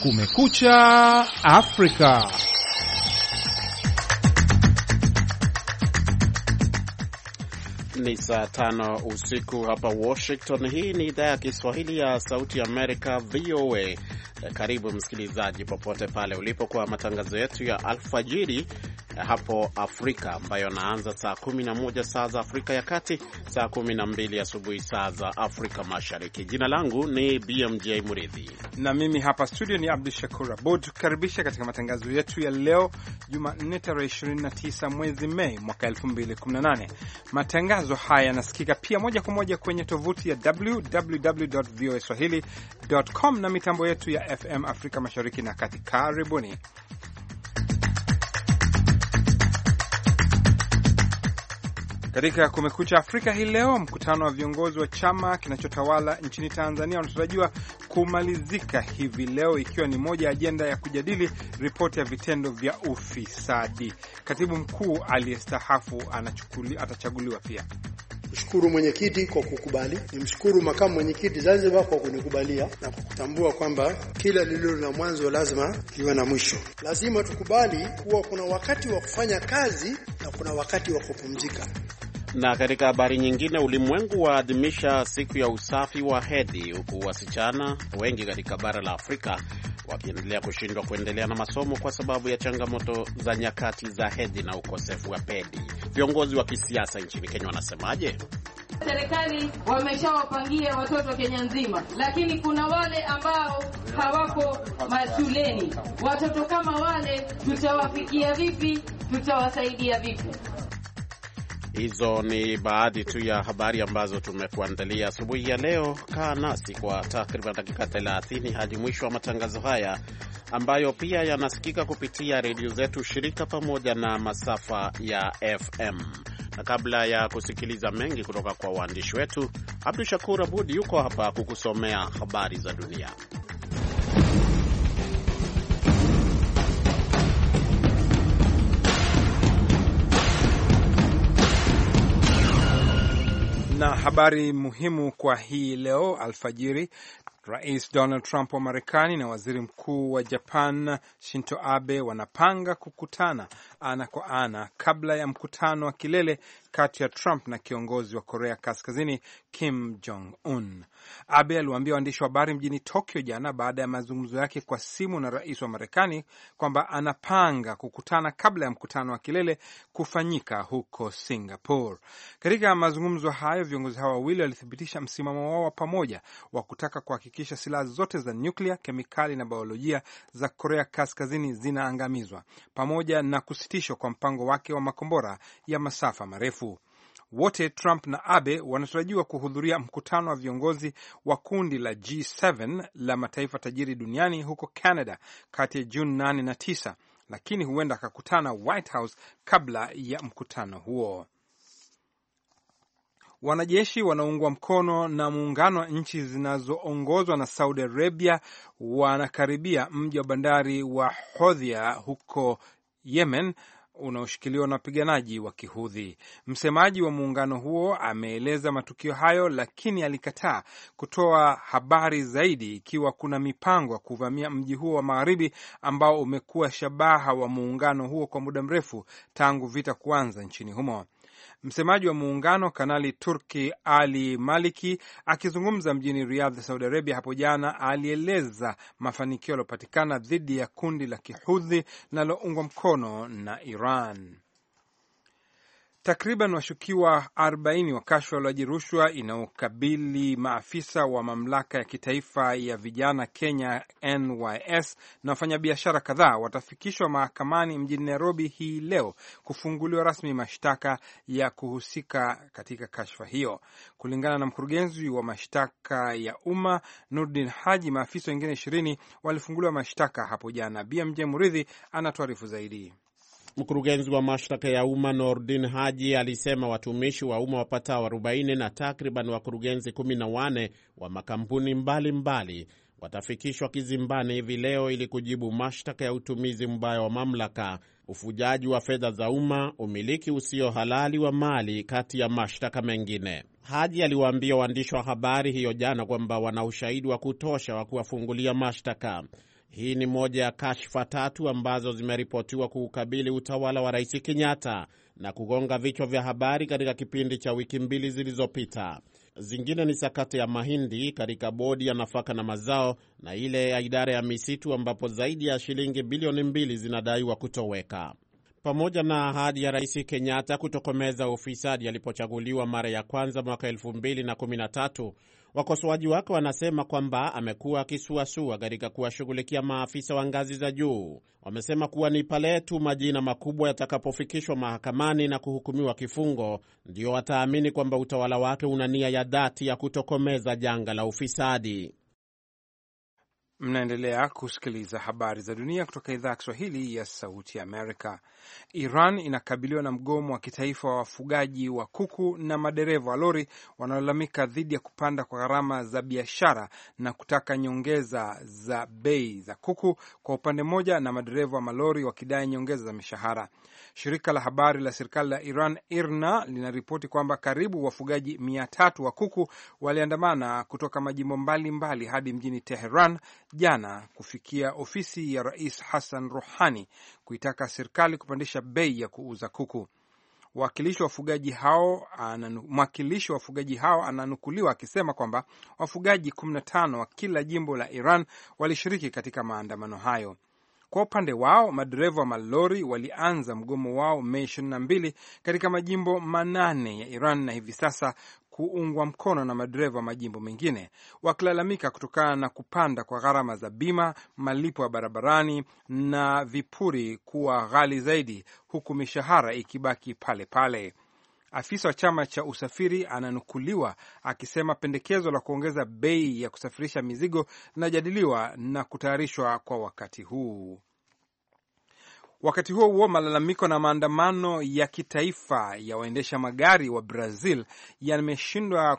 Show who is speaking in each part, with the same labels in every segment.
Speaker 1: Kumekucha Afrika.
Speaker 2: Ni saa 5 usiku hapa Washington. Hii ni idhaa ya Kiswahili ya Sauti ya Amerika, VOA. Karibu msikilizaji popote pale ulipo kwa matangazo yetu ya alfajiri hapo Afrika, ambayo naanza saa 11 saa za Afrika ya Kati, saa 12 asubuhi saa za Afrika Mashariki. Jina langu ni BMJ Muridhi
Speaker 1: na mimi hapa studio ni Abdul Shakur Abud, tukaribisha katika matangazo yetu ya leo Jumanne tarehe 29 mwezi Mei mwaka 2018. Matangazo haya yanasikika pia moja kwa moja kwenye tovuti ya www.voaswahili.com na mitambo yetu ya FM Afrika Mashariki na Kati. Karibuni. Katika Kumekucha Afrika hii leo, mkutano wa viongozi wa chama kinachotawala nchini Tanzania unatarajiwa kumalizika hivi leo, ikiwa ni moja ya ajenda ya kujadili ripoti ya vitendo vya ufisadi. Katibu mkuu aliyestaafu atachaguliwa pia.
Speaker 3: Mshukuru mwenyekiti kwa kukubali, nimshukuru makamu mwenyekiti Zanzibar kwa kunikubalia na kwa kutambua kwamba kila lililo na mwanzo lazima liwe na mwisho. Lazima tukubali kuwa kuna wakati wa kufanya kazi na kuna wakati wa kupumzika.
Speaker 2: Na katika habari nyingine, ulimwengu waadhimisha siku ya usafi wa hedhi, huku wasichana wengi katika bara la Afrika wakiendelea kushindwa kuendelea na masomo kwa sababu ya changamoto za nyakati za hedhi na ukosefu wa pedi. Viongozi wa kisiasa nchini Kenya wanasemaje?
Speaker 4: Serikali wameshawapangia watoto Kenya nzima, lakini kuna wale ambao hawako mashuleni. Watoto kama wale tutawafikia vipi? Tutawasaidia vipi?
Speaker 2: Hizo ni baadhi tu ya habari ambazo tumekuandalia asubuhi ya leo. Kaa nasi kwa takriban dakika 30 hadi mwisho wa matangazo haya, ambayo pia yanasikika kupitia redio zetu shirika pamoja na masafa ya FM. Na kabla ya kusikiliza mengi kutoka kwa waandishi wetu, Abdul Shakur Abud yuko hapa kukusomea habari za dunia.
Speaker 1: Na habari muhimu kwa hii leo alfajiri, Rais Donald Trump wa Marekani na Waziri Mkuu wa Japan Shinzo Abe wanapanga kukutana ana kwa ana kabla ya mkutano wa kilele kati ya Trump na kiongozi wa Korea Kaskazini Kim Jong-un. Abe aliwaambia waandishi wa habari mjini Tokyo jana baada ya mazungumzo yake kwa simu na rais wa Marekani kwamba anapanga kukutana kabla ya mkutano wa kilele kufanyika huko Singapore. Katika mazungumzo hayo, viongozi hao wawili walithibitisha msimamo wao wa pamoja wa kutaka kuhakikisha silaha zote za nyuklia, kemikali na biolojia za Korea Kaskazini zinaangamizwa, pamoja na kusitishwa kwa mpango wake wa makombora ya masafa marefu. Wote Trump na Abe wanatarajiwa kuhudhuria mkutano wa viongozi wa kundi la G7 la mataifa tajiri duniani huko Canada kati ya Juni 8 na 9, lakini huenda akakutana White House kabla ya mkutano huo. Wanajeshi wanaoungwa mkono na muungano wa nchi zinazoongozwa na Saudi Arabia wanakaribia mji wa bandari wa Hodhia huko Yemen unaoshikiliwa na wapiganaji wa Kihudhi. Msemaji wa muungano huo ameeleza matukio hayo, lakini alikataa kutoa habari zaidi ikiwa kuna mipango ya kuvamia mji huo wa magharibi ambao umekuwa shabaha wa muungano huo kwa muda mrefu tangu vita kuanza nchini humo. Msemaji wa muungano Kanali Turki Ali Maliki akizungumza mjini Riyadh, Saudi Arabia hapo jana, alieleza mafanikio yaliyopatikana dhidi ya kundi la Kihudhi linaloungwa mkono na Iran. Takriban washukiwa 40 wa kashfa ulaji rushwa inaokabili maafisa wa mamlaka ya kitaifa ya vijana Kenya NYS na wafanyabiashara kadhaa watafikishwa mahakamani mjini Nairobi hii leo kufunguliwa rasmi mashtaka ya kuhusika katika kashfa hiyo. Kulingana na mkurugenzi wa mashtaka ya umma Nurdin Haji, maafisa wengine 20 walifunguliwa mashtaka hapo jana. BMJ Muridhi anatuarifu zaidi.
Speaker 2: Mkurugenzi wa mashtaka ya umma Nordin Haji alisema watumishi wa umma wapatao 40 na takriban wakurugenzi 14 wa makampuni mbalimbali watafikishwa kizimbani hivi leo ili kujibu mashtaka ya utumizi mbaya wa mamlaka, ufujaji wa fedha za umma, umiliki usio halali wa mali, kati ya mashtaka mengine. Haji aliwaambia waandishi wa habari hiyo jana kwamba wana ushahidi wa kutosha wa kuwafungulia mashtaka. Hii ni moja ya kashfa 3 ambazo zimeripotiwa kuukabili utawala wa Rais Kenyatta na kugonga vichwa vya habari katika kipindi cha wiki 2 zilizopita. Zingine ni sakata ya mahindi katika bodi ya nafaka na mazao na ile ya idara ya misitu ambapo zaidi ya shilingi bilioni 2 zinadaiwa kutoweka. Pamoja na ahadi ya Rais Kenyatta kutokomeza ufisadi alipochaguliwa mara ya kwanza mwaka 2013, wakosoaji wake wanasema kwamba amekuwa akisuasua katika kuwashughulikia maafisa wa ngazi za juu. Wamesema kuwa ni pale tu majina makubwa yatakapofikishwa mahakamani na kuhukumiwa kifungo ndio wataamini kwamba utawala wake una nia ya dhati ya kutokomeza janga la ufisadi.
Speaker 1: Mnaendelea kusikiliza habari za dunia kutoka idhaa ya Kiswahili ya Sauti ya Amerika. Iran inakabiliwa na mgomo wa kitaifa wa wafugaji wa kuku na madereva wa lori wanaolalamika dhidi ya kupanda kwa gharama za biashara na kutaka nyongeza za bei za kuku kwa upande mmoja, na madereva wa malori wakidai nyongeza za mishahara. Shirika la habari la serikali la Iran IRNA linaripoti kwamba karibu wafugaji 300 wa kuku waliandamana kutoka majimbo mbalimbali hadi mjini Teheran jana kufikia ofisi ya Rais Hassan Rouhani kuitaka serikali kupandisha bei ya kuuza kuku. Mwakilishi wa wafugaji hao ananukuliwa akisema kwamba wafugaji 15 wa kila jimbo la Iran walishiriki katika maandamano hayo. Kwa upande wao, madereva wa malori walianza mgomo wao Mei 22 katika majimbo 8 ya Iran na hivi sasa kuungwa mkono na madereva wa majimbo mengine, wakilalamika kutokana na kupanda kwa gharama za bima, malipo ya barabarani na vipuri kuwa ghali zaidi, huku mishahara ikibaki pale pale. Afisa wa chama cha usafiri ananukuliwa akisema pendekezo la kuongeza bei ya kusafirisha mizigo linajadiliwa na kutayarishwa kwa wakati huu. Wakati huo huo, malalamiko na maandamano ya kitaifa ya waendesha magari wa Brazil yameshindwa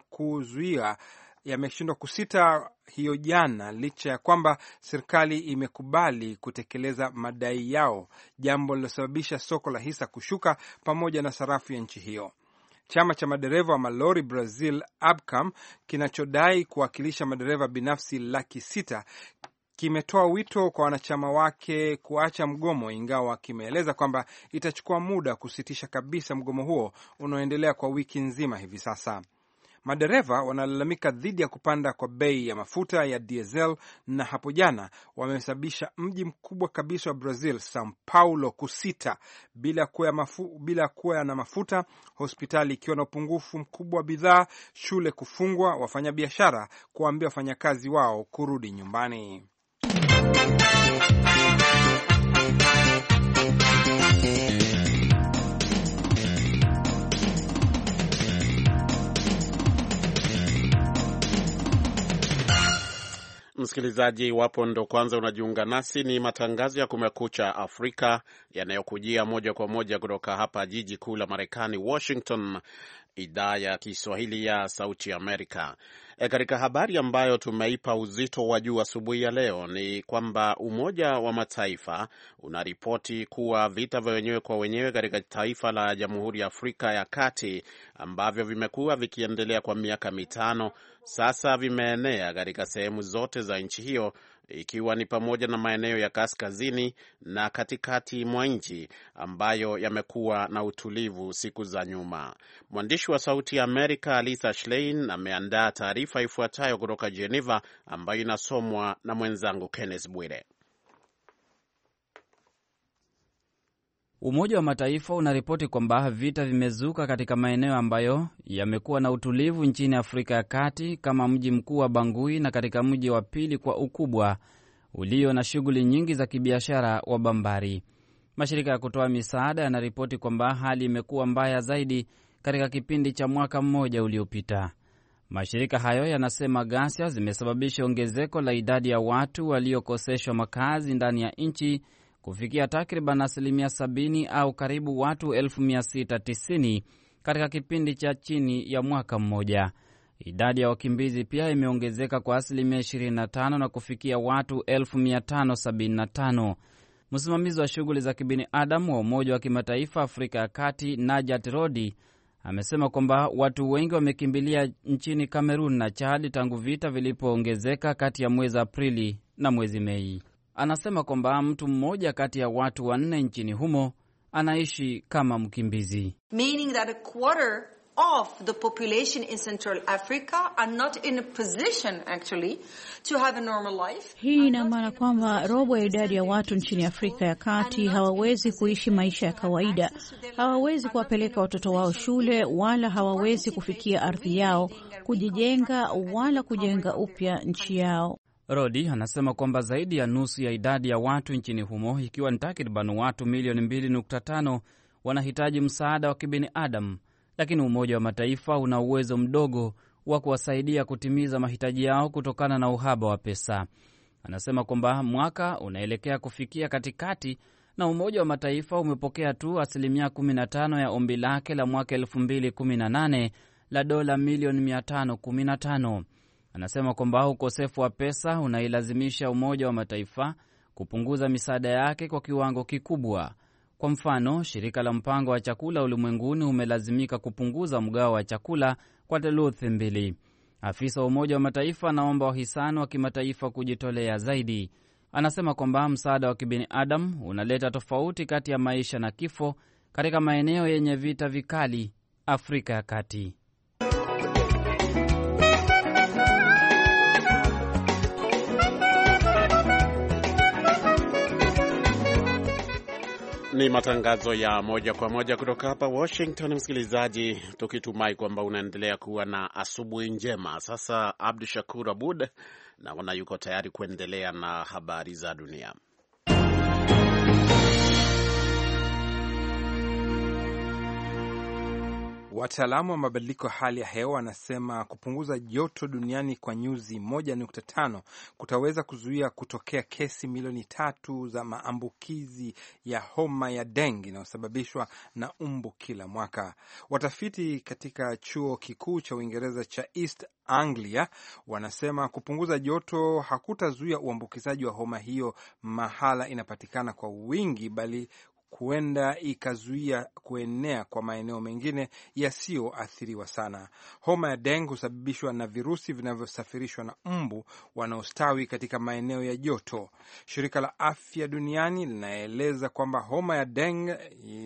Speaker 1: kusita hiyo jana, licha ya kwamba serikali imekubali kutekeleza madai yao, jambo lilosababisha soko la hisa kushuka pamoja na sarafu ya nchi hiyo. Chama cha madereva wa malori Brazil, ABCAM, kinachodai kuwakilisha madereva binafsi 600,000 kimetoa wito kwa wanachama wake kuacha mgomo, ingawa kimeeleza kwamba itachukua muda kusitisha kabisa mgomo huo unaoendelea kwa wiki nzima hivi sasa. Madereva wanalalamika dhidi ya kupanda kwa bei ya mafuta ya diesel, na hapo jana wamesababisha mji mkubwa kabisa wa Brazil, Sao Paulo, kusita bila kuwa na mafuta, hospitali ikiwa na upungufu mkubwa wa bidhaa, shule kufungwa, wafanyabiashara kuambia wafanyakazi wao kurudi nyumbani.
Speaker 2: Msikilizaji, iwapo ndo kwanza unajiunga nasi, ni matangazo ya Kumekucha Afrika yanayokujia moja kwa moja kutoka hapa jiji kuu la Marekani, Washington, idhaa ya Kiswahili ya Sauti Amerika. Katika habari ambayo tumeipa uzito wa juu asubuhi ya leo ni kwamba Umoja wa Mataifa unaripoti kuwa vita vya wenyewe kwa wenyewe katika taifa la Jamhuri ya Afrika ya Kati ambavyo vimekuwa vikiendelea kwa miaka 5 sasa vimeenea katika sehemu zote za nchi hiyo, ikiwa ni pamoja na maeneo ya kaskazini na katikati mwa nchi ambayo yamekuwa na utulivu siku za nyuma. Mwandishi wa Sauti ya Amerika Lisa Schlein ameandaa taarifa ifuatayo kutoka Geneva ambayo inasomwa na mwenzangu Kenneth Bwire.
Speaker 5: Umoja wa Mataifa unaripoti kwamba vita vimezuka katika maeneo ambayo yamekuwa na utulivu nchini Afrika ya Kati, kama mji mkuu wa Bangui na katika mji wa pili kwa ukubwa ulio na shughuli nyingi za kibiashara wa Bambari. Mashirika ya kutoa misaada yanaripoti kwamba hali imekuwa mbaya zaidi katika kipindi cha mwaka mmoja uliopita. Mashirika hayo yanasema ghasia zimesababisha ongezeko la idadi ya watu waliokoseshwa makazi ndani ya nchi kufikia takriban 70% au karibu watu 690,000 katika kipindi cha chini ya mwaka mmoja. Idadi ya wakimbizi pia imeongezeka kwa 25% na kufikia watu 575,000. Msimamizi wa shughuli za kibinadamu wa Umoja wa Kimataifa Afrika ya Kati, Najat Rodi, amesema kwamba watu wengi wamekimbilia nchini Kamerun na Chad tangu vita vilipoongezeka kati ya mwezi Aprili na mwezi Mei. Anasema kwamba mtu mmoja kati ya watu 4 nchini humo anaishi kama mkimbizi.
Speaker 6: Meaning that a quarter of the population in Central Africa are not in a position actually to have a normal life.
Speaker 7: Hii ina maana kwamba robo ya idadi ya watu nchini Afrika ya Kati hawawezi kuishi maisha ya kawaida, hawawezi kuwapeleka watoto wao shule, wala hawawezi kufikia ardhi yao, kujijenga wala kujenga upya nchi yao.
Speaker 5: Rodi anasema kwamba zaidi ya nusu ya idadi ya watu nchini humo, ikiwa ni takriban watu milioni 2.5, wanahitaji msaada wa kibinadamu, lakini Umoja wa Mataifa una uwezo mdogo wa kuwasaidia kutimiza mahitaji yao kutokana na uhaba wa pesa. Anasema kwamba mwaka unaelekea kufikia katikati na Umoja wa Mataifa umepokea tu 15% ya ombi lake la mwaka 2018 la dola milioni 515. Anasema kwamba ukosefu wa pesa unailazimisha Umoja wa Mataifa kupunguza misaada yake kwa kiwango kikubwa. Kwa mfano, shirika la mpango wa chakula ulimwenguni umelazimika kupunguza mgao wa chakula kwa theluthi 2. Afisa wa Umoja wa Mataifa anaomba wahisani wa kimataifa kujitolea zaidi. Anasema kwamba msaada wa kibinadamu unaleta tofauti kati ya maisha na kifo katika maeneo yenye vita vikali Afrika ya Kati.
Speaker 2: Ni matangazo ya moja kwa moja kutoka hapa Washington, msikilizaji, tukitumai kwamba unaendelea kuwa na asubuhi njema. Sasa Abdu Shakur Abud naona yuko tayari kuendelea na habari za dunia.
Speaker 1: Wataalamu wa mabadiliko ya hali ya hewa wanasema kupunguza joto duniani kwa nyuzi 1.5 kutaweza kuzuia kutokea kesi milioni 3 za maambukizi ya homa ya dengue inayosababishwa na umbu kila mwaka. Watafiti katika chuo kikuu cha Uingereza cha East Anglia wanasema kupunguza joto hakutazuia uambukizaji wa homa hiyo mahala inapatikana kwa wingi, bali huenda ikazuia kuenea kwa maeneo mengine yasiyoathiriwa sana. Homa ya dengue husababishwa na virusi vinavyosafirishwa na mbu wanaostawi katika maeneo ya joto. Shirika la Afya Duniani linaeleza kwamba homa ya dengue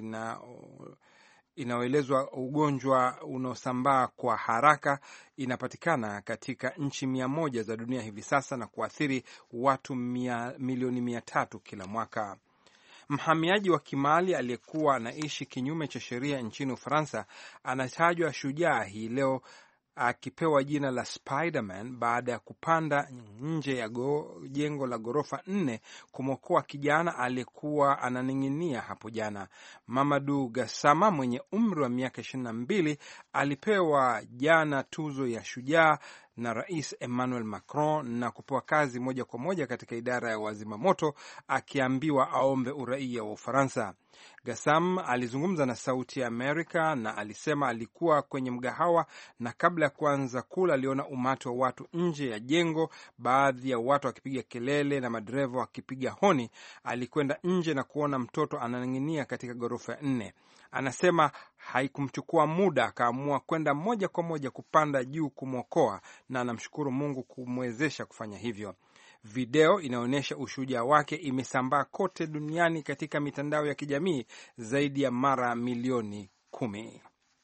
Speaker 1: inaoelezwa ugonjwa unaosambaa kwa haraka inapatikana katika nchi 100 za dunia hivi sasa na kuathiri watu milioni 300 kila mwaka. Mhamiaji wa Kimali aliyekuwa anaishi kinyume cha sheria nchini Ufaransa anatajwa shujaa hii leo akipewa jina la Spiderman baada ya kupanda nje ya jengo la ghorofa 4 kumwokoa kijana aliyekuwa ananing'inia hapo jana. Mamadou Gassama mwenye umri wa miaka 22 alipewa jana tuzo ya shujaa na Rais Emmanuel Macron na kupewa kazi moja kwa moja katika idara ya wazima moto, akiambiwa aombe uraia wa Ufaransa. Gassam alizungumza na Sauti ya Amerika na alisema alikuwa kwenye mgahawa na kabla ya kuanza kula aliona umati wa watu nje ya jengo, baadhi ya watu wakipiga kelele na madereva wakipiga honi. Alikwenda nje na kuona mtoto ananing'inia katika ghorofa ya 4. Anasema haikumchukua muda, akaamua kwenda moja kwa moja kupanda juu kumwokoa, na anamshukuru Mungu kumwezesha kufanya hivyo. Video inaonyesha ushujaa wake imesambaa kote duniani katika mitandao ya kijamii zaidi ya mara milioni 10.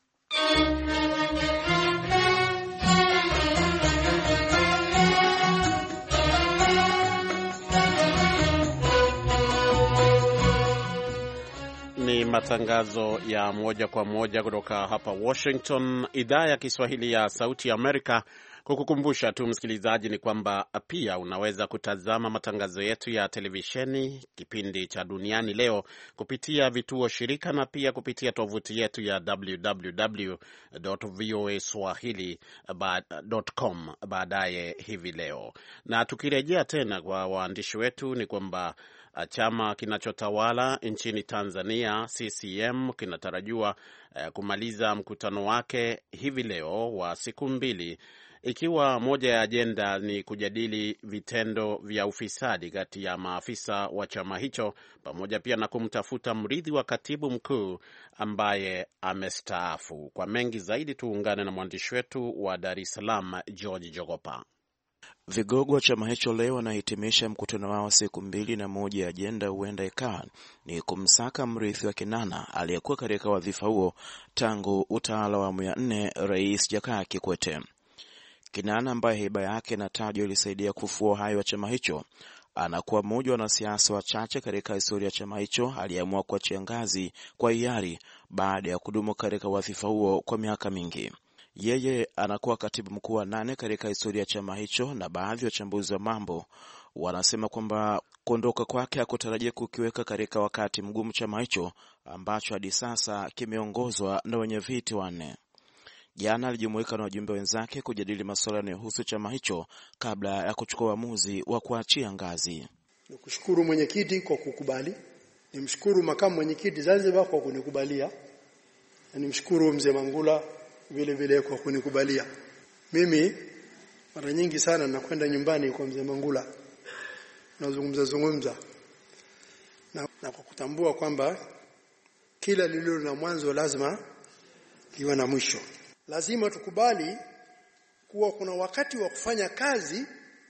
Speaker 2: Ni matangazo ya moja kwa moja kutoka hapa Washington, idhaa ya Kiswahili ya Sauti ya Amerika. Kukukumbusha tu msikilizaji ni kwamba pia unaweza kutazama matangazo yetu ya televisheni, kipindi cha Duniani Leo, kupitia vituo shirika na pia kupitia tovuti yetu ya www.voaswahili.com baadaye hivi leo. Na tukirejea tena kwa waandishi wetu ni kwamba chama kinachotawala nchini Tanzania CCM kinatarajiwa kumaliza mkutano wake hivi leo wa siku 2, ikiwa moja ya ajenda ni kujadili vitendo vya ufisadi kati ya maafisa wa chama hicho, pamoja pia na kumtafuta mrithi wa katibu mkuu ambaye amestaafu. Kwa mengi zaidi tuungane na mwandishi wetu wa Dar es Salaam George Jogopa.
Speaker 8: Vigogo wa chama hicho leo wanahitimisha mkutano wao siku 2 na moja. Ajenda huenda ikawa ni kumsaka mrithi wa Kinana aliyekuwa katika wadhifa huo tangu utawala wa awamu ya 4 Rais Jakaya Kikwete. Kinana ambaye haiba yake inatajwa ilisaidia kufufua uhai wa chama hicho, anakuwa mmoja wa wanasiasa wachache katika historia ya chama hicho aliyeamua kuachia ngazi kwa hiari baada ya kudumu katika wadhifa huo kwa miaka mingi. Yeye anakuwa katibu mkuu wa 8 katika historia ya chama hicho, na baadhi ya wachambuzi wa mambo wanasema kwamba kuondoka kwake hakutarajia kukiweka katika wakati mgumu chama hicho ambacho hadi sasa kimeongozwa na wenye viti 4. Jana alijumuika na wajumbe wenzake kujadili masuala yanayohusu chama hicho kabla ya kuchukua uamuzi wa kuachia ngazi.
Speaker 3: Nikushukuru mwenyekiti kwa kukubali. Nimshukuru makamu mwenyekiti Zanzibar kwa kunikubalia. Na nimshukuru mzee Mangula vile vile kwa kunikubalia. Mimi mara nyingi sana nakwenda nyumbani kwa mzee Mangula. Nazungumza. Na kwa kutambua kwamba kila lililo na mwanzo lazima liwe na mwisho. Lazima tukubali kuwa kuna wakati wa kufanya kazi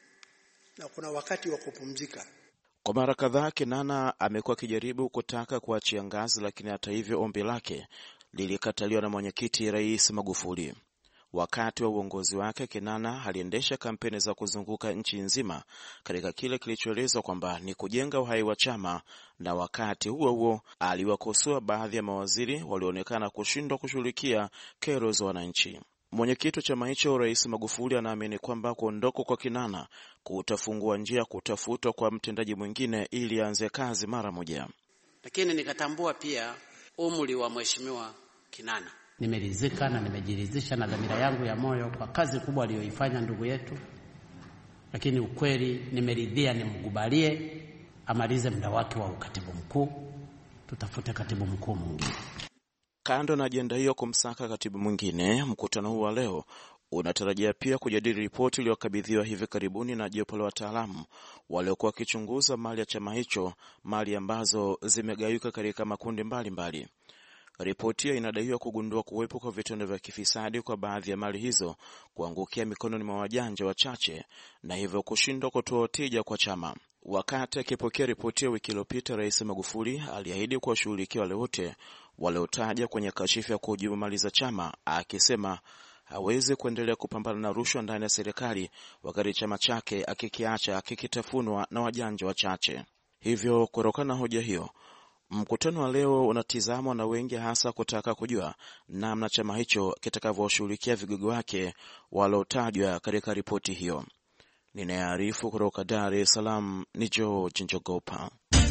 Speaker 3: na kuna wakati wa kupumzika.
Speaker 8: Kwa mara kadhaa Kinana amekuwa akijaribu kutaka kuachia ngazi, lakini hata hivyo ombi lake lilikataliwa na mwenyekiti Rais Magufuli. Wakati wa uongozi wake, Kinana aliendesha kampeni za kuzunguka nchi nzima katika kile kilichoelezwa kwamba ni kujenga uhai wa chama, na wakati huo huo aliwakosoa baadhi ya mawaziri walioonekana kushindwa kushughulikia kero za wananchi. Mwenyekiti wa chama hicho Rais Magufuli anaamini kwamba kuondoka kwa Kinana kutafungua njia kutafutwa kwa mtendaji mwingine ili aanze kazi mara moja.
Speaker 9: Lakini nikatambua pia umri wa mheshimiwa Kinana. Nimeridhika na nimejiridhisha na dhamira yangu ya moyo kwa kazi kubwa aliyoifanya ndugu yetu. Lakini ukweli nimeridhia nimkubalie amalize muda wake wa ukatibu mkuu. Tutafute katibu mkuu mwingine.
Speaker 8: Kando na ajenda hiyo kumsaka katibu mwingine, mkutano huu wa leo unatarajia pia kujadili ripoti iliyokabidhiwa hivi karibuni na jopo la wataalamu waliokuwa wakichunguza mali ya chama hicho, mali ambazo zimegawika katika makundi mbalimbali. Ripoti hiyo inadaiwa kugundua kuwepo kwa vitendo vya kifisadi kwa baadhi ya mali hizo kuangukia mikononi mwa wajanja wachache na hivyo kushindwa kutoa tija kwa chama. Wakati akipokea ripoti ya wiki iliyopita, Rais Magufuli aliahidi kuwashughulikia wale wote waliotaja kwenye kashifu ya kuhujumu mali za chama, akisema hawezi kuendelea kupambana na rushwa ndani ya serikali wakati chama chake akikiacha kikitafunwa na wajanja wachache. Hivyo kutokana na hoja hiyo, mkutano wa leo unatizamwa na wengi, hasa kutaka kujua namna chama hicho kitakavyoshughulikia vigogo wake waliotajwa katika ripoti hiyo. Ninaarifu kutoka Dar es Salaam ni George Njogopa.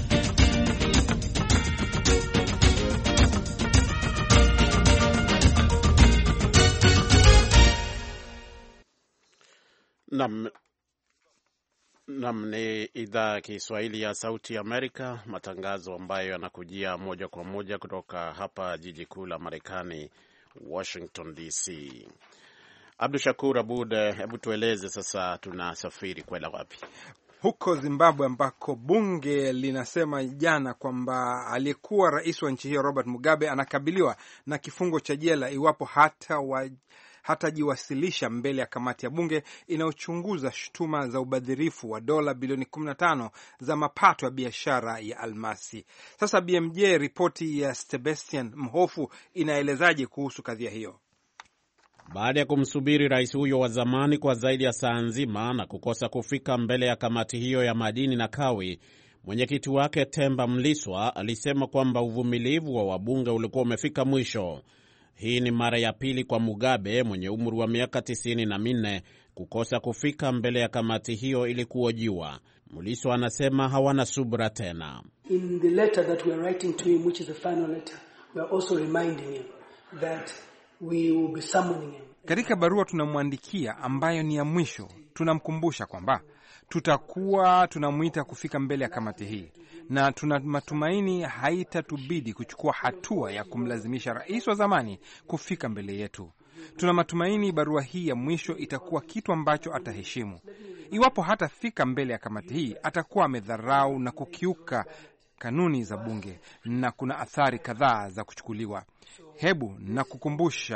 Speaker 2: Nam ni idhaa ya Kiswahili ya Sauti Amerika, matangazo ambayo yanakujia moja kwa moja kutoka hapa jiji kuu la Marekani, Washington DC. Abdu Shakur Abud, hebu tueleze sasa tunasafiri kwenda wapi?
Speaker 1: Huko Zimbabwe ambako bunge linasema jana kwamba aliyekuwa rais wa nchi hiyo Robert Mugabe anakabiliwa na kifungo cha jela iwapo hatajiwasilisha mbele ya kamati ya bunge inayochunguza shutuma za ubadhirifu wa dola bilioni 15 za mapato ya biashara ya almasi. Sasa BMJ, ripoti ya Sebastian Mhofu inaelezaje kuhusu kadhia hiyo?
Speaker 2: Baada ya kumsubiri rais huyo wa zamani kwa zaidi ya saa nzima na kukosa kufika mbele ya kamati hiyo ya madini na kawi, mwenyekiti wake Themba Mliswa alisema kwamba uvumilivu wa wabunge ulikuwa umefika mwisho. Hii ni mara ya pili kwa Mugabe mwenye umri wa miaka 94 kukosa kufika mbele ya kamati hiyo ili kuhojiwa. Mliswa anasema hawana subra tena.
Speaker 10: In the letter that we are writing to him, which is the final letter, we are also reminding him that we will be summoning him.
Speaker 1: Katika barua tunamwandikia ambayo ni ya mwisho, tunamkumbusha kwamba tutakuwa tunamwita kufika mbele ya kamati hii, na tuna matumaini haitatubidi kuchukua hatua ya kumlazimisha rais wa zamani kufika mbele yetu. Tuna matumaini barua hii ya mwisho itakuwa kitu ambacho ataheshimu. Iwapo hatafika mbele ya kamati hii, atakuwa amedharau na kukiuka kanuni za bunge na kuna athari kadhaa za kuchukuliwa. Hebu na kukumbusha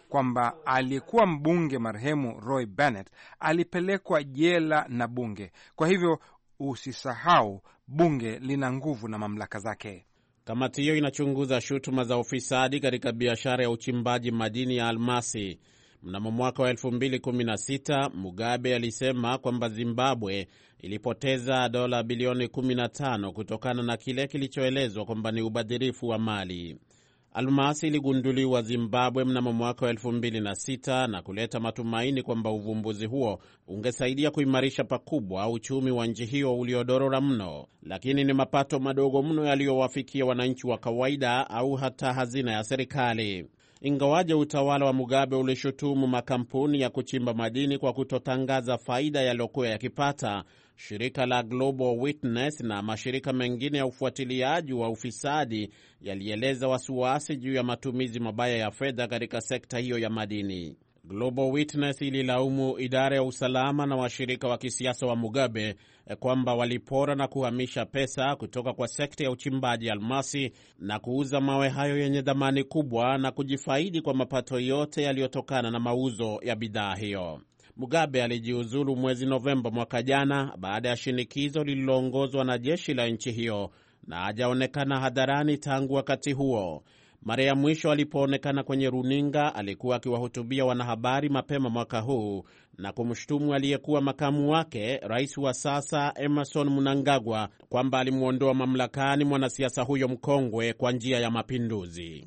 Speaker 1: kwamba aliyekuwa mbunge marehemu Roy Bennett alipelekwa jela na bunge. Kwa hivyo usisahau, bunge lina nguvu na mamlaka zake.
Speaker 2: Kamati hiyo inachunguza shutuma za ufisadi katika biashara ya uchimbaji madini ya almasi. Mnamo mwaka wa 2016 Mugabe alisema kwamba Zimbabwe ilipoteza dola bilioni 15 kutokana na kile kilichoelezwa kwamba ni ubadhirifu wa mali. Almasi iligunduliwa Zimbabwe mnamo mwaka wa 2006 na kuleta matumaini kwamba uvumbuzi huo ungesaidia kuimarisha pakubwa uchumi wa nchi hiyo uliodorora mno, lakini ni mapato madogo mno yaliyowafikia wananchi wa kawaida au hata hazina ya serikali. Ingawaje utawala wa Mugabe ulishutumu makampuni ya kuchimba madini kwa kutotangaza faida yaliyokuwa yakipata, shirika la Global Witness na mashirika mengine ya ufuatiliaji wa ufisadi yalieleza wasiwasi juu ya matumizi mabaya ya fedha katika sekta hiyo ya madini. Global Witness ililaumu idara ya usalama na washirika wa kisiasa wa Mugabe kwamba walipora na kuhamisha pesa kutoka kwa sekta ya uchimbaji almasi na kuuza mawe hayo yenye dhamani kubwa na kujifaidi kwa mapato yote yaliyotokana na mauzo ya bidhaa hiyo. Mugabe alijiuzulu mwezi Novemba mwaka jana baada ya shinikizo lililoongozwa na jeshi la nchi hiyo na hajaonekana hadharani tangu wakati huo. Mara ya mwisho alipoonekana kwenye runinga alikuwa akiwahutubia wanahabari mapema mwaka huu na kumshutumu aliyekuwa makamu wake, rais wa sasa Emmerson Mnangagwa, kwamba alimuondoa mamlakani mwanasiasa huyo mkongwe kwa njia ya mapinduzi.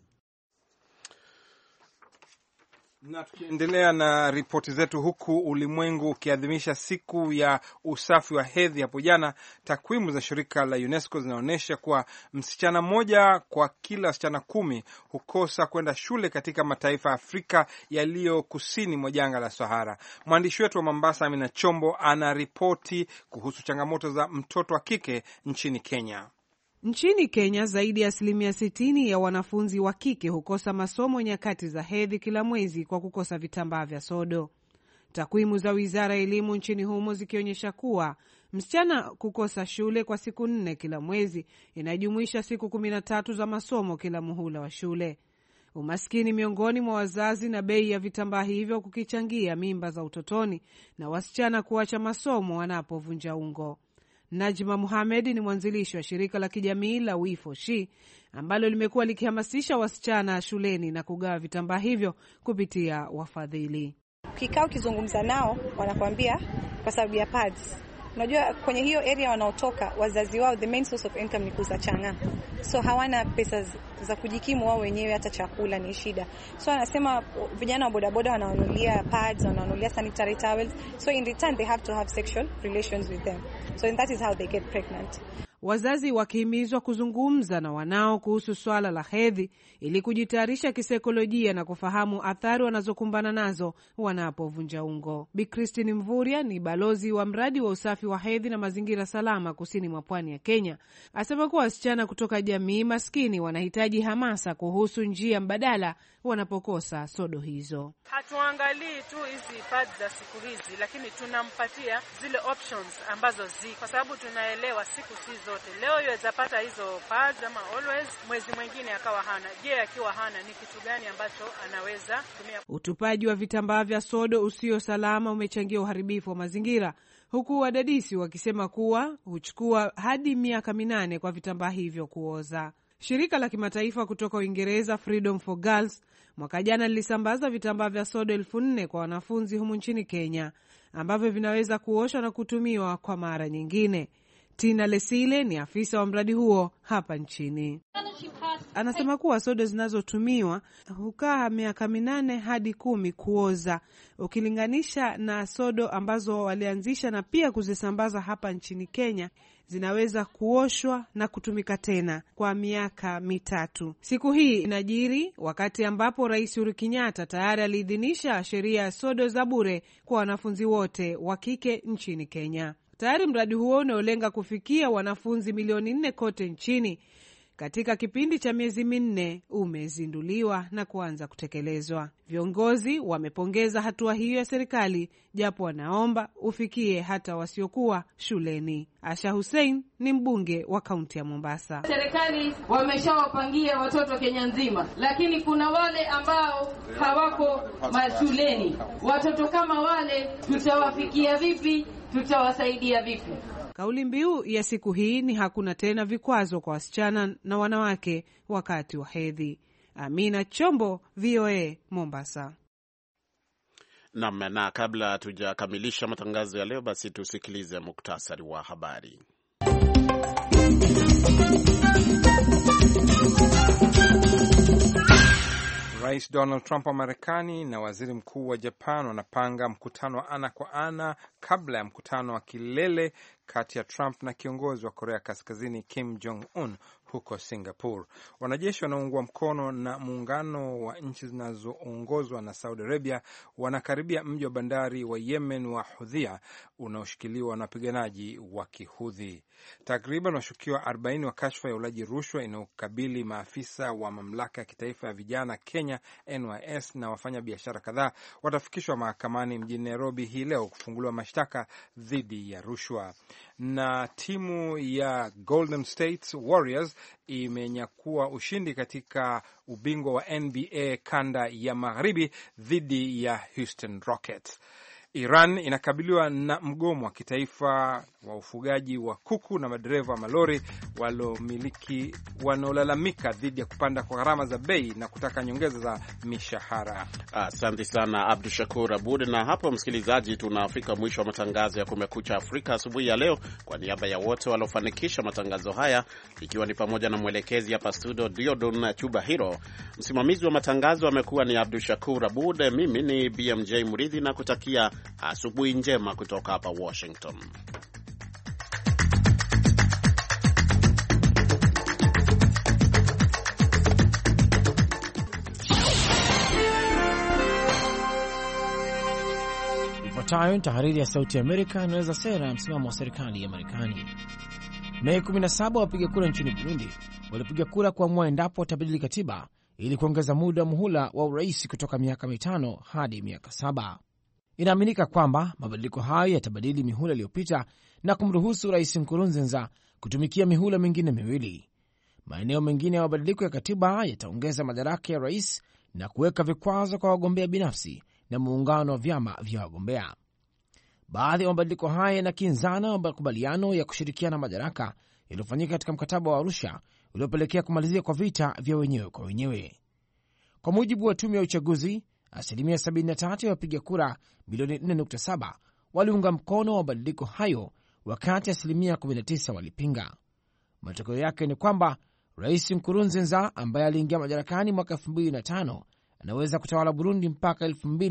Speaker 1: Na tukiendelea na ripoti zetu, huku ulimwengu ukiadhimisha siku ya usafi wa hedhi hapo jana, takwimu za shirika la UNESCO zinaonyesha kuwa msichana mmoja kwa kila wasichana 10 hukosa kwenda shule katika mataifa ya Afrika yaliyo kusini mwa jangwa la Sahara. Mwandishi wetu wa Mombasa Amina Chombo ana ripoti kuhusu changamoto za mtoto wa kike nchini Kenya.
Speaker 11: Nchini Kenya, zaidi ya 60% ya wanafunzi wa kike hukosa masomo nyakati za hedhi kila mwezi kwa kukosa vitambaa vya sodo. Takwimu za Wizara ya Elimu nchini humo zikionyesha kuwa msichana kukosa shule kwa siku 4 kila mwezi inajumuisha siku 13 za masomo kila muhula wa shule. Umaskini miongoni mwa wazazi na bei ya vitambaa hivyo kukichangia mimba za utotoni na wasichana kuacha masomo wanapovunja ungo. Najma Muhammad ni mwanzilishi wa shirika la kijamii la We For She ambalo limekuwa likihamasisha wasichana shuleni na kugawa vitambaa hivyo kupitia wafadhili.
Speaker 12: Ukikaa ukizungumza nao wanakuambia kwa sababu ya pads. Unajua kwenye hiyo area wanaotoka wazazi wao the main source of income ni kuuza chang'aa. So hawana pesa za kujikimu wao wenyewe, hata chakula ni shida. So anasema vijana wa bodaboda wanawanunulia pads, wanawanunulia sanitary towels. So in return they have to have sexual relations with them. So that is how they get pregnant.
Speaker 11: Wazazi wakihimizwa kuzungumza na wanao kuhusu swala la hedhi ili kujitayarisha kisaikolojia na kufahamu athari wanazokumbana nazo wanapovunja ungo. Bi Christine Mvurya ni balozi wa mradi wa usafi wa hedhi na mazingira salama kusini mwa pwani ya Kenya. Asema kuwa wasichana kutoka jamii maskini wanahitaji hamasa kuhusu njia mbadala wanapokosa sodo hizo.
Speaker 13: Hatuangalii tu hizi pads za siku hizi, lakini tunampatia zile options ambazo ziko, kwa sababu tunaelewa siku si zote. Leo yaweza pata hizo pads ama always, mwezi mwingine akawa hana. Je, akiwa hana ni kitu gani ambacho anaweza tumia?
Speaker 11: Utupaji wa vitambaa vya sodo usio salama umechangia uharibifu wa mazingira, huku wadadisi wakisema kuwa huchukua hadi miaka 8 kwa vitambaa hivyo kuoza. Shirika la kimataifa kutoka Uingereza Freedom for Girls mwaka jana lilisambaza vitambaa vya sodo 4,000 kwa wanafunzi humu nchini Kenya ambavyo vinaweza kuoshwa na kutumiwa kwa mara nyingine. Tina Lesile ni afisa wa mradi huo hapa nchini. Anasema kuwa sodo zinazotumiwa hukaa miaka 8 hadi 10 kuoza, ukilinganisha na sodo ambazo walianzisha na pia kuzisambaza hapa nchini Kenya zinaweza kuoshwa na kutumika tena kwa miaka 3. Siku hii inajiri wakati ambapo Rais Uhuru Kenyatta tayari aliidhinisha sheria ya sodo za bure kwa wanafunzi wote wa kike nchini Kenya. Tayari mradi huo unaolenga kufikia wanafunzi milioni 4 kote nchini katika kipindi cha miezi minne umezinduliwa na kuanza kutekelezwa. Viongozi wamepongeza hatua hiyo ya serikali, japo wanaomba ufikie hata wasiokuwa shuleni. Asha Hussein ni mbunge wa kaunti ya Mombasa.
Speaker 4: Serikali wameshawapangia watoto Kenya nzima, lakini kuna wale ambao hawako mashuleni. Watoto kama wale tutawafikia vipi? Tutawasaidia vipi?
Speaker 11: Kauli mbiu ya siku hii ni hakuna tena vikwazo kwa wasichana na wanawake wakati wa hedhi. Amina Chombo, VOA, Mombasa.
Speaker 2: Na kabla tujakamilisha matangazo ya leo, basi tusikilize muktasari wa habari.
Speaker 1: Rais Donald Trump wa Marekani na waziri mkuu wa Japan wanapanga mkutano wa ana kwa ana kabla ya mkutano wa kilele kati ya Trump na kiongozi wa Korea Kaskazini Kim Jong-un huko Singapore. Wanajeshi wanaoungwa mkono na muungano wa nchi zinazoongozwa na Saudi Arabia wanakaribia mji wa bandari wa Yemen wa Hudhia unaoshikiliwa na wapiganaji wa Kihudhi. Takriban washukiwa 40 wa kashfa ya ulaji rushwa inayokabili maafisa wa mamlaka ya kitaifa ya vijana Kenya NYS na wafanya biashara kadhaa watafikishwa mahakamani mjini Nairobi hii leo kufunguliwa mashtaka dhidi ya rushwa. Na timu ya Golden State Warriors imenyakua ushindi katika ubingwa wa NBA kanda ya Magharibi dhidi ya Houston Rockets. Iran inakabiliwa na mgomo wa kitaifa wa ufugaji wa kuku na madereva wa malori wanaolalamika dhidi ya kupanda kwa gharama za bei na kutaka nyongeza za mishahara.
Speaker 2: Asante sana Abdu Shakur Abud. Na hapo, msikilizaji, tunafika mwisho wa matangazo ya Kumekucha Afrika asubuhi ya leo. Kwa niaba ya wote waliofanikisha matangazo haya, ikiwa ni pamoja na mwelekezi hapa studio Diodon Chubahiro, msimamizi wa matangazo amekuwa ni Abdu Shakur Abud, mimi ni BMJ Muridhi na kutakia asubuhi njema kutoka hapa Washington.
Speaker 14: Ifuatayo ni tahariri ya Sauti ya Amerika inaweza sera ya msimamo wa serikali ya Marekani. Mei 17 wapiga kura nchini Burundi walipiga kura kuamua endapo watabadili katiba ili kuongeza muda wa muhula wa urais kutoka miaka 5 hadi miaka 7. Inaaminika kwamba mabadiliko hayo yatabadili mihula iliyopita na kumruhusu Rais Nkurunziza kutumikia mihula mingine miwili. Maeneo mengine ya mabadiliko ya katiba yataongeza madaraka ya rais na kuweka vikwazo kwa wagombea binafsi na muungano wa vyama vya wagombea. Baadhi ya mabadiliko haya yanakinzana na makubaliano ya kushirikiana madaraka yaliyofanyika katika mkataba wa Arusha uliopelekea kumalizia kwa vita vya wenyewe kwa wenyewe. Kwa mujibu wa tume ya uchaguzi, asilimia 73 ya wapiga kura milioni 4.7 waliunga mkono wa mabadiliko hayo, wakati asilimia 19 walipinga. Matokeo yake ni kwamba Rais Nkurunziza ambaye aliingia madarakani mwaka 2005 anaweza kutawala Burundi mpaka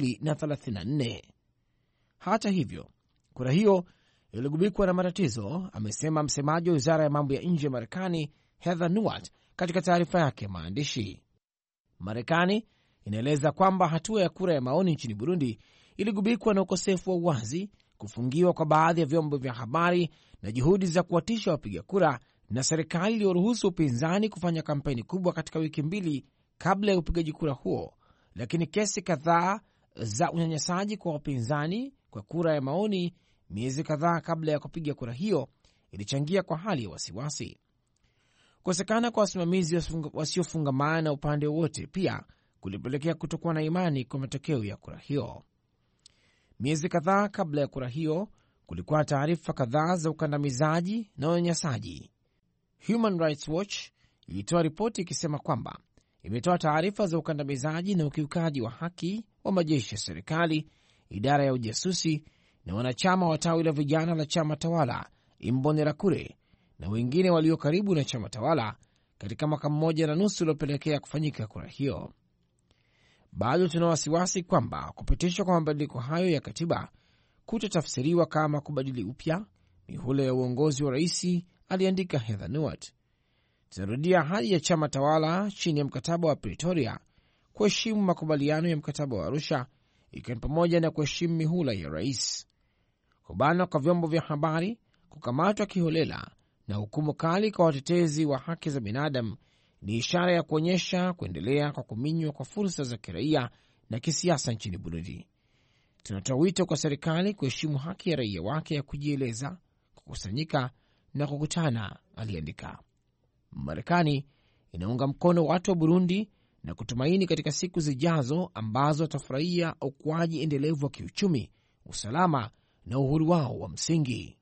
Speaker 14: 2034. Hata hivyo, kura hiyo iligubikwa na matatizo, amesema msemaji wa wizara ya mambo ya nje ya Marekani Heather Nauert katika taarifa yake maandishi. Marekani inaeleza kwamba hatua ya kura ya maoni nchini Burundi iligubikwa na ukosefu wa uwazi, kufungiwa kwa baadhi ya vyombo vya habari na juhudi za kuwatisha wapiga kura na serikali iliyoruhusu upinzani kufanya kampeni kubwa katika wiki 2 kabla ya upigaji kura huo. Lakini kesi kadhaa za unyanyasaji kwa wapinzani kwa kura ya maoni miezi kadhaa kabla ya kupiga kura hiyo ilichangia kwa hali ya wasiwasi. Kukosekana kwa wasimamizi wasiofungamana na upande wowote pia kulipelekea kutokuwa na imani kwa matokeo ya kura hiyo. Miezi kadhaa kabla ya kura hiyo kulikuwa na taarifa kadhaa za ukandamizaji na unyanyasaji. Human Rights Watch ilitoa ripoti ikisema kwamba imetoa taarifa za ukandamizaji na ukiukaji wa haki wa majeshi ya serikali, idara ya ujasusi na wanachama wa tawi la vijana la chama tawala Imbonerakure na wengine walio karibu na chama tawala katika mwaka 1.5 uliopelekea kufanyika kura hiyo. Bado tuna wasiwasi kwamba kupitishwa kwa mabadiliko hayo ya katiba kutatafsiriwa kama kubadili upya mihula ya uongozi wa rais, aliandika Heather Nauert. Tunarudia ahadi ya chama tawala chini ya mkataba wa Pretoria kuheshimu makubaliano ya mkataba wa Arusha, ikiwa ni pamoja na kuheshimu mihula ya rais. Kubanwa kwa vyombo vya habari, kukamatwa kiholela na hukumu kali kwa watetezi wa haki za binadamu ni ishara ya kuonyesha kuendelea kwa kuminywa kwa fursa za kiraia na kisiasa nchini Burundi. Tunatoa wito kwa serikali kuheshimu haki ya raia wake ya kujieleza, kukusanyika na kukutana, aliandika. Marekani inaunga mkono watu wa Burundi na kutumaini katika siku zijazo ambazo watafurahia ukuaji endelevu wa kiuchumi, usalama na uhuru wao wa msingi.